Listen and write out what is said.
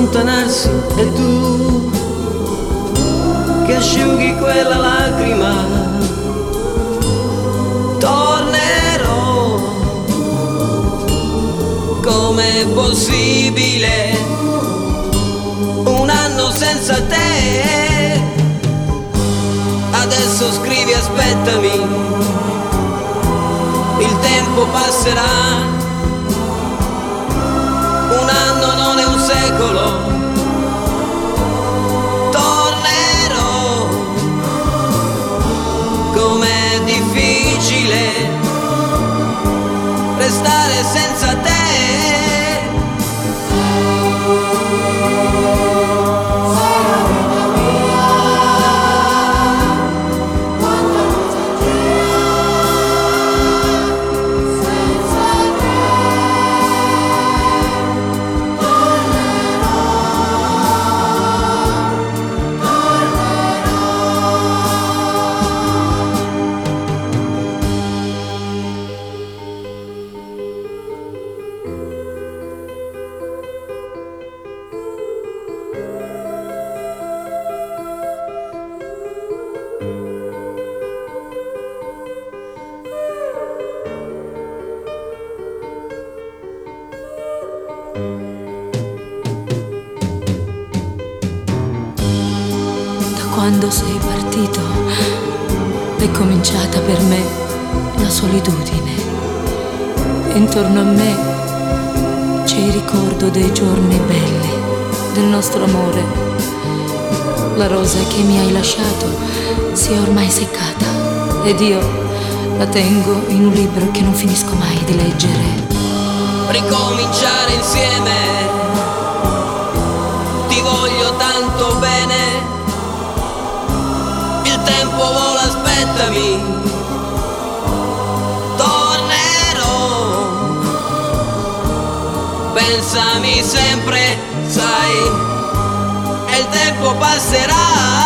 allontanarsi e tu che asciughi quella lacrima. Tornerò, com'è possibile un anno senza te? Adesso scrivi aspettami, il tempo passerà. Un anno non è un secolo. Tornerò, com'è difficile restare senza te. Quando sei partito è cominciata per me la solitudine. Intorno a me c'è il ricordo dei giorni belli, del nostro amore. La rosa che mi hai lasciato si è ormai seccata ed io la tengo in un libro che non finisco mai di leggere. Ricominciare insieme, ti voglio tanto bene. Il tempo vola, aspettami. Tornerò, pensami sempre, sai, e il tempo passerà.